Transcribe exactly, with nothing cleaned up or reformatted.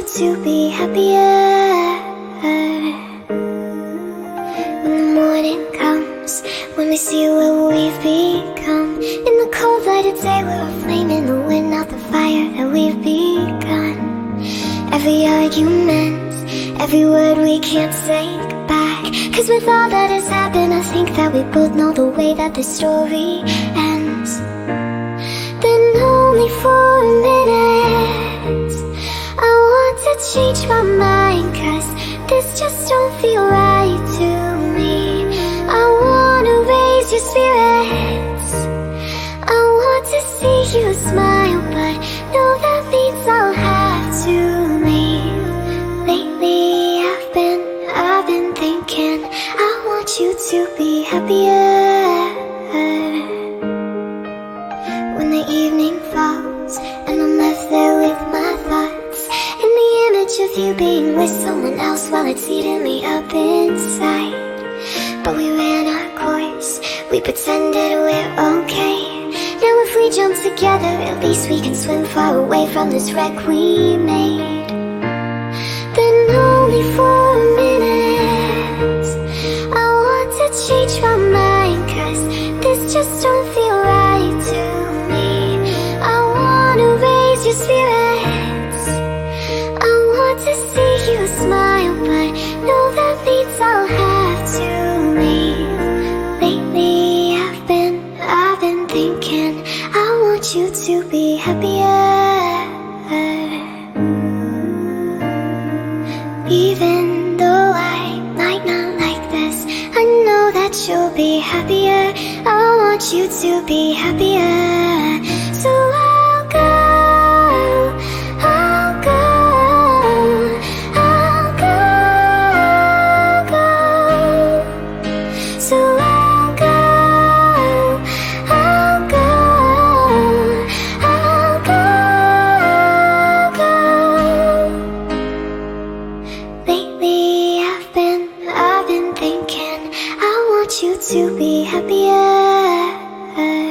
to be happier. When the morning comes, when we see what we've become, in the cold light of day we're a flame in the wind, not the fire that we've begun. Every argument, every word we can't say back, cause with all that has happened I think that we both know the way that this story ends. Then only for a minute I want to change my mind, cause this just don't feel right to me. I wanna raise your spirits, I want to see you smile, but no, that means I'll have to leave. Lately I've been, I've been thinking I want you to be happier. When the evening falls and I'm left there with my thoughts, and the image of you being with someone else while it's eating me up inside. But we ran our course, we pretended we're okay. Now if we jump together, at least we can swim far away from this wreck we made. Then only for a minute I want to change my mind, cause this just don't feel right to me. I wanna raise your spirits, I want to see you smile, but no, that means I'll have to leave. Lately I've been, I've been thinking I want you to be happier. Even though I might not like this, I know that you'll be happier. I want you to be happier. So I'll go, I'll go, I'll go, go. So I'll go, I'll go, I'll go, go. Lately I've been, I've been thinking I want you to be happier.